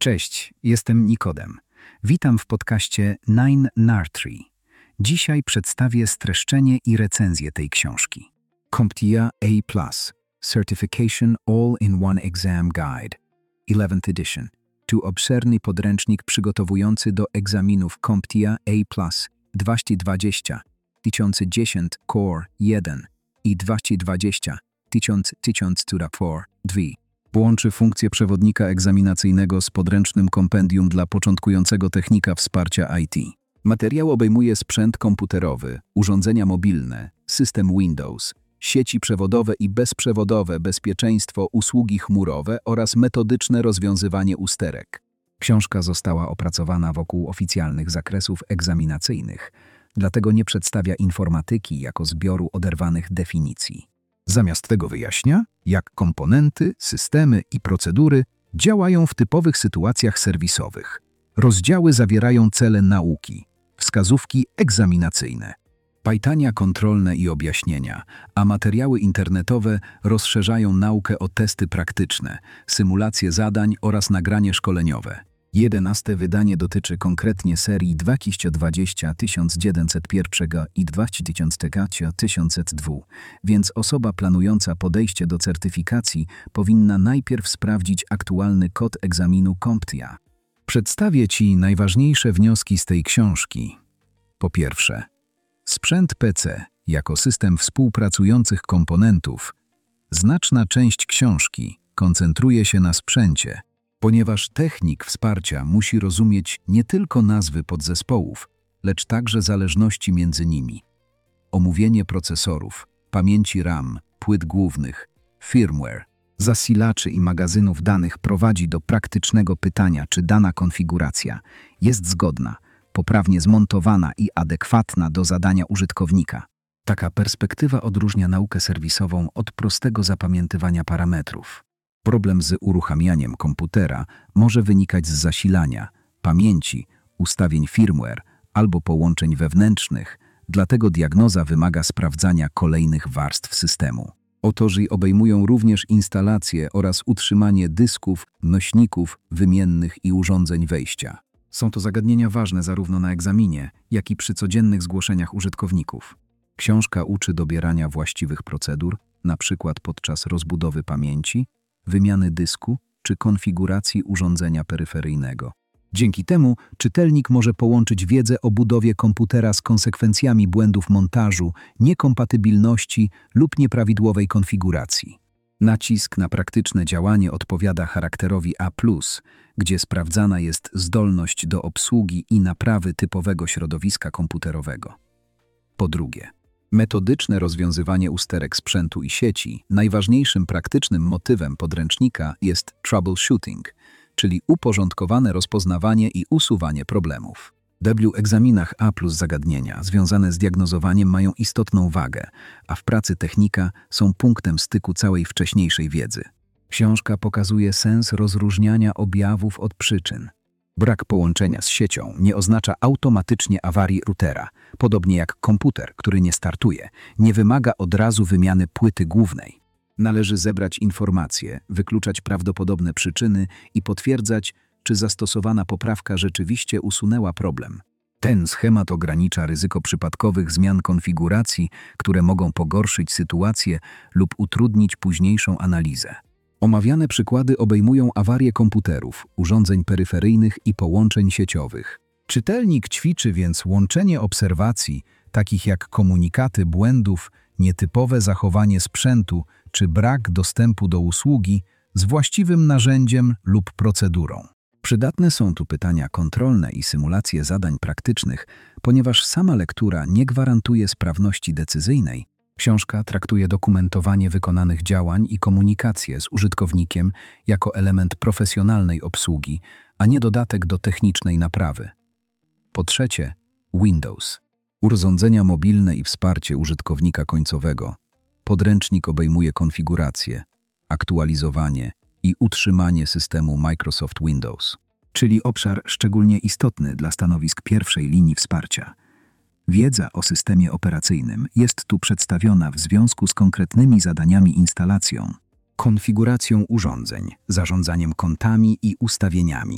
Cześć, jestem Nikodem. Witam w podcaście 9NAR3. Dzisiaj przedstawię streszczenie i recenzję tej książki. CompTIA A+, Certification All-in-One Exam Guide, 11th edition. Tu obszerny podręcznik przygotowujący do egzaminów CompTIA A+, 2020, 1010 Core 1 i 2020, 1004 2. Połączy funkcję przewodnika egzaminacyjnego z podręcznym kompendium dla początkującego technika wsparcia IT. Materiał obejmuje sprzęt komputerowy, urządzenia mobilne, system Windows, sieci przewodowe i bezprzewodowe, bezpieczeństwo, usługi chmurowe oraz metodyczne rozwiązywanie usterek. Książka została opracowana wokół oficjalnych zakresów egzaminacyjnych, dlatego nie przedstawia informatyki jako zbioru oderwanych definicji. Zamiast tego wyjaśnia, jak komponenty, systemy i procedury działają w typowych sytuacjach serwisowych. Rozdziały zawierają cele nauki, wskazówki egzaminacyjne, pytania kontrolne i objaśnienia, a materiały internetowe rozszerzają naukę o testy praktyczne, symulacje zadań oraz nagranie szkoleniowe. 11. wydanie dotyczy konkretnie serii 2020 1901 i 2002, więc osoba planująca podejście do certyfikacji powinna najpierw sprawdzić aktualny kod egzaminu CompTIA. Przedstawię Ci najważniejsze wnioski z tej książki. Po pierwsze, sprzęt PC jako system współpracujących komponentów. Znaczna część książki koncentruje się na sprzęcie, ponieważ technik wsparcia musi rozumieć nie tylko nazwy podzespołów, lecz także zależności między nimi. Omówienie procesorów, pamięci RAM, płyt głównych, firmware, zasilaczy i magazynów danych prowadzi do praktycznego pytania, czy dana konfiguracja jest zgodna, poprawnie zmontowana i adekwatna do zadania użytkownika. Taka perspektywa odróżnia naukę serwisową od prostego zapamiętywania parametrów. Problem z uruchamianiem komputera może wynikać z zasilania, pamięci, ustawień firmware albo połączeń wewnętrznych, dlatego diagnoza wymaga sprawdzania kolejnych warstw systemu. Autorzy obejmują również instalację oraz utrzymanie dysków, nośników, wymiennych i urządzeń wejścia. Są to zagadnienia ważne zarówno na egzaminie, jak i przy codziennych zgłoszeniach użytkowników. Książka uczy dobierania właściwych procedur, np. podczas rozbudowy pamięci, wymiany dysku czy konfiguracji urządzenia peryferyjnego. Dzięki temu czytelnik może połączyć wiedzę o budowie komputera z konsekwencjami błędów montażu, niekompatybilności lub nieprawidłowej konfiguracji. Nacisk na praktyczne działanie odpowiada charakterowi A+, gdzie sprawdzana jest zdolność do obsługi i naprawy typowego środowiska komputerowego. Po drugie, metodyczne rozwiązywanie usterek sprzętu i sieci. Najważniejszym praktycznym motywem podręcznika jest troubleshooting, czyli uporządkowane rozpoznawanie i usuwanie problemów. W egzaminach A+ zagadnienia związane z diagnozowaniem mają istotną wagę, a w pracy technika są punktem styku całej wcześniejszej wiedzy. Książka pokazuje sens rozróżniania objawów od przyczyn. Brak połączenia z siecią nie oznacza automatycznie awarii routera, podobnie jak komputer, który nie startuje, nie wymaga od razu wymiany płyty głównej. Należy zebrać informacje, wykluczać prawdopodobne przyczyny i potwierdzać, czy zastosowana poprawka rzeczywiście usunęła problem. Ten schemat ogranicza ryzyko przypadkowych zmian konfiguracji, które mogą pogorszyć sytuację lub utrudnić późniejszą analizę. Omawiane przykłady obejmują awarie komputerów, urządzeń peryferyjnych i połączeń sieciowych. Czytelnik ćwiczy więc łączenie obserwacji, takich jak komunikaty błędów, nietypowe zachowanie sprzętu czy brak dostępu do usługi, z właściwym narzędziem lub procedurą. Przydatne są tu pytania kontrolne i symulacje zadań praktycznych, ponieważ sama lektura nie gwarantuje sprawności decyzyjnej. Książka traktuje dokumentowanie wykonanych działań i komunikację z użytkownikiem jako element profesjonalnej obsługi, a nie dodatek do technicznej naprawy. Po trzecie, Windows. Urządzenia mobilne i wsparcie użytkownika końcowego. Podręcznik obejmuje konfigurację, aktualizowanie i utrzymanie systemu Microsoft Windows, czyli obszar szczególnie istotny dla stanowisk pierwszej linii wsparcia. Wiedza o systemie operacyjnym jest tu przedstawiona w związku z konkretnymi zadaniami instalacją, konfiguracją urządzeń, zarządzaniem kontami i ustawieniami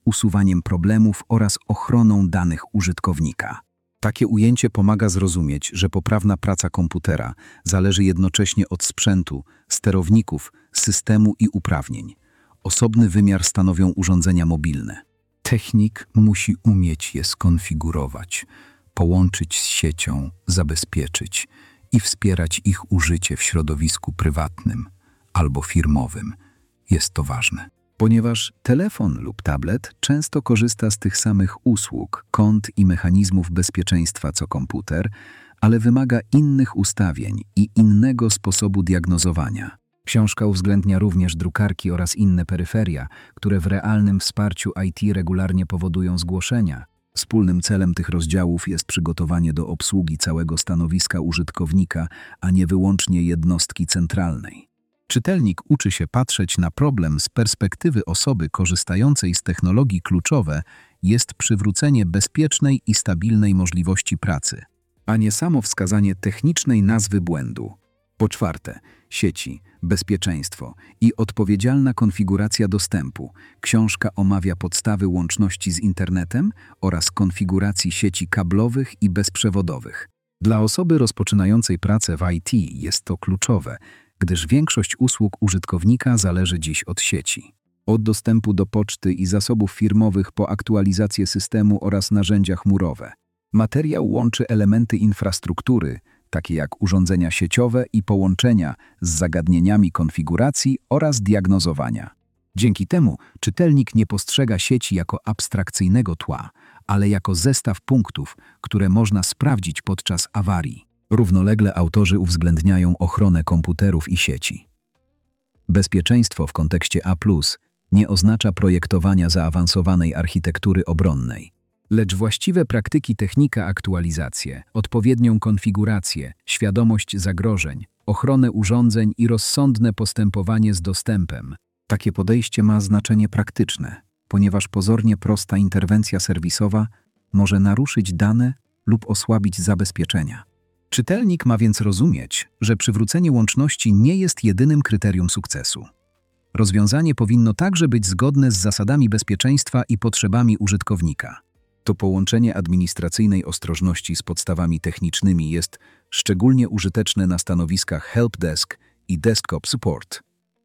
usuwaniem problemów oraz ochroną danych użytkownika. Takie ujęcie pomaga zrozumieć, że poprawna praca komputera zależy jednocześnie od sprzętu, sterowników, systemu i uprawnień. Osobny wymiar stanowią urządzenia mobilne. Technik musi umieć je skonfigurować, połączyć z siecią, zabezpieczyć i wspierać ich użycie w środowisku prywatnym albo firmowym. Jest to ważne, ponieważ telefon lub tablet często korzysta z tych samych usług, kont i mechanizmów bezpieczeństwa co komputer, ale wymaga innych ustawień i innego sposobu diagnozowania. Książka uwzględnia również drukarki oraz inne peryferia, które w realnym wsparciu IT regularnie powodują zgłoszenia. Wspólnym celem tych rozdziałów jest przygotowanie do obsługi całego stanowiska użytkownika, a nie wyłącznie jednostki centralnej. Czytelnik uczy się patrzeć na problem z perspektywy osoby korzystającej z technologii. Kluczowe jest przywrócenie bezpiecznej i stabilnej możliwości pracy, a nie samo wskazanie technicznej nazwy błędu. Po czwarte, sieci, bezpieczeństwo i odpowiedzialna konfiguracja dostępu. Książka omawia podstawy łączności z internetem oraz konfiguracji sieci kablowych i bezprzewodowych. Dla osoby rozpoczynającej pracę w IT jest to kluczowe, gdyż większość usług użytkownika zależy dziś od sieci. Od dostępu do poczty i zasobów firmowych po aktualizację systemu oraz narzędzia chmurowe. Materiał łączy elementy infrastruktury, takie jak urządzenia sieciowe i połączenia, z zagadnieniami konfiguracji oraz diagnozowania. Dzięki temu czytelnik nie postrzega sieci jako abstrakcyjnego tła, ale jako zestaw punktów, które można sprawdzić podczas awarii. Równolegle autorzy uwzględniają ochronę komputerów i sieci. Bezpieczeństwo w kontekście A+ nie oznacza projektowania zaawansowanej architektury obronnej, lecz właściwe praktyki, technika, aktualizację, odpowiednią konfigurację, świadomość zagrożeń, ochronę urządzeń i rozsądne postępowanie z dostępem. Takie podejście ma znaczenie praktyczne, ponieważ pozornie prosta interwencja serwisowa może naruszyć dane lub osłabić zabezpieczenia. Czytelnik ma więc rozumieć, że przywrócenie łączności nie jest jedynym kryterium sukcesu. Rozwiązanie powinno także być zgodne z zasadami bezpieczeństwa i potrzebami użytkownika. To połączenie administracyjnej ostrożności z podstawami technicznymi jest szczególnie użyteczne na stanowiskach helpdesk i desktop support.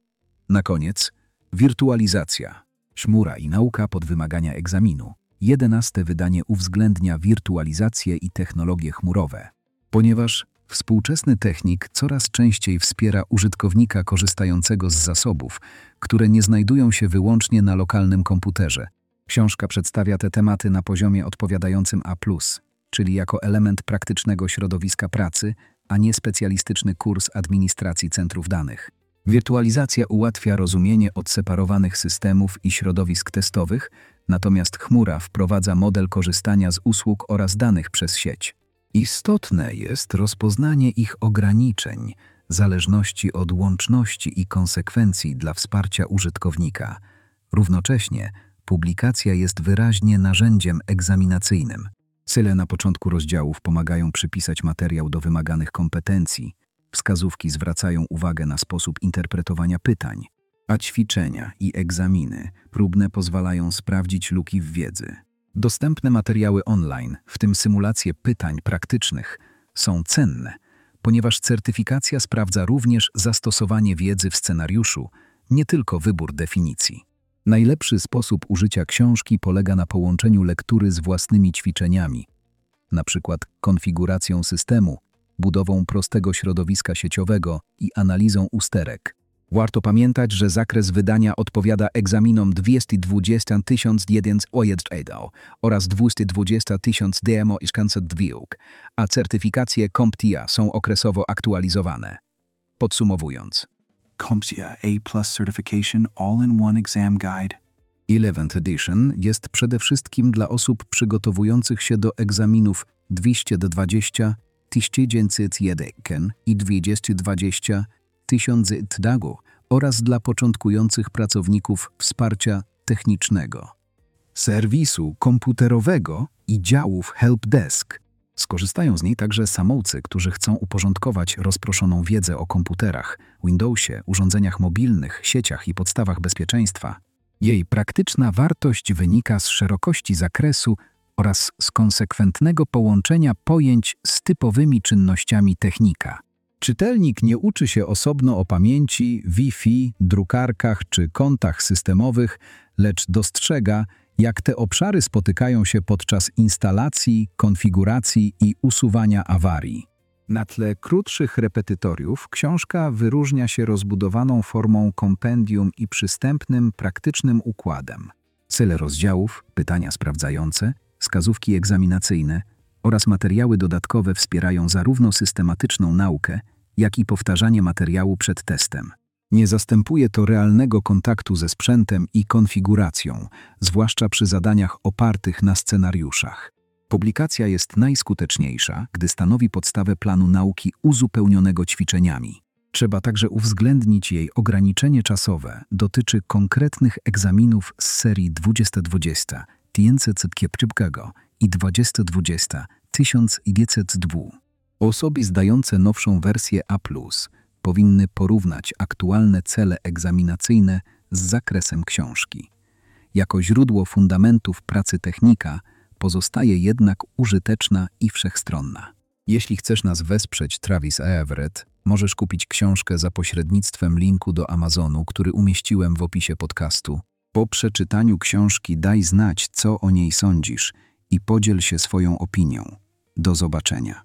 Na koniec, wirtualizacja, chmura i nauka pod wymagania egzaminu. 11. wydanie uwzględnia wirtualizację i technologie chmurowe, ponieważ współczesny technik coraz częściej wspiera użytkownika korzystającego z zasobów, które nie znajdują się wyłącznie na lokalnym komputerze. Książka przedstawia te tematy na poziomie odpowiadającym A+, czyli jako element praktycznego środowiska pracy, a nie specjalistyczny kurs administracji centrów danych. Wirtualizacja ułatwia rozumienie odseparowanych systemów i środowisk testowych, natomiast chmura wprowadza model korzystania z usług oraz danych przez sieć. Istotne jest rozpoznanie ich ograniczeń, zależności od łączności i konsekwencji dla wsparcia użytkownika. Równocześnie publikacja jest wyraźnie narzędziem egzaminacyjnym. Cele na początku rozdziałów pomagają przypisać materiał do wymaganych kompetencji. Wskazówki zwracają uwagę na sposób interpretowania pytań, a ćwiczenia i egzaminy próbne pozwalają sprawdzić luki w wiedzy. Dostępne materiały online, w tym symulacje pytań praktycznych, są cenne, ponieważ certyfikacja sprawdza również zastosowanie wiedzy w scenariuszu, nie tylko wybór definicji. Najlepszy sposób użycia książki polega na połączeniu lektury z własnymi ćwiczeniami, np. konfiguracją systemu, budową prostego środowiska sieciowego i analizą usterek. Warto pamiętać, że zakres wydania odpowiada egzaminom 220 001 oraz 220 000 DMO a certyfikacje CompTIA są okresowo aktualizowane. Podsumowując, CompTIA A+ Certification All-in-One Exam Guide 11th Edition jest przede wszystkim dla osób przygotowujących się do egzaminów 220 1901 i 220 1000 oraz dla początkujących pracowników wsparcia technicznego, serwisu komputerowego i działów helpdesk. Skorzystają z niej także samoucy, którzy chcą uporządkować rozproszoną wiedzę o komputerach, Windowsie, urządzeniach mobilnych, sieciach i podstawach bezpieczeństwa. Jej praktyczna wartość wynika z szerokości zakresu oraz z konsekwentnego połączenia pojęć z typowymi czynnościami technika. Czytelnik nie uczy się osobno o pamięci, Wi-Fi, drukarkach czy kontach systemowych, lecz dostrzega, jak te obszary spotykają się podczas instalacji, konfiguracji i usuwania awarii. Na tle krótszych repetytoriów książka wyróżnia się rozbudowaną formą kompendium i przystępnym, praktycznym układem. Cele rozdziałów, pytania sprawdzające, wskazówki egzaminacyjne oraz materiały dodatkowe wspierają zarówno systematyczną naukę, jak i powtarzanie materiału przed testem. Nie zastępuje to realnego kontaktu ze sprzętem i konfiguracją, zwłaszcza przy zadaniach opartych na scenariuszach. Publikacja jest najskuteczniejsza, gdy stanowi podstawę planu nauki uzupełnionego ćwiczeniami. Trzeba także uwzględnić jej ograniczenie czasowe, dotyczy konkretnych egzaminów z serii 2020 1900 i 2020 1902. Osoby zdające nowszą wersję A+, powinny porównać aktualne cele egzaminacyjne z zakresem książki. Jako źródło fundamentów pracy technika pozostaje jednak użyteczna i wszechstronna. Jeśli chcesz nas wesprzeć, Travis Everett, możesz kupić książkę za pośrednictwem linku do Amazonu, który umieściłem w opisie podcastu. Po przeczytaniu książki daj znać, co o niej sądzisz i podziel się swoją opinią. Do zobaczenia.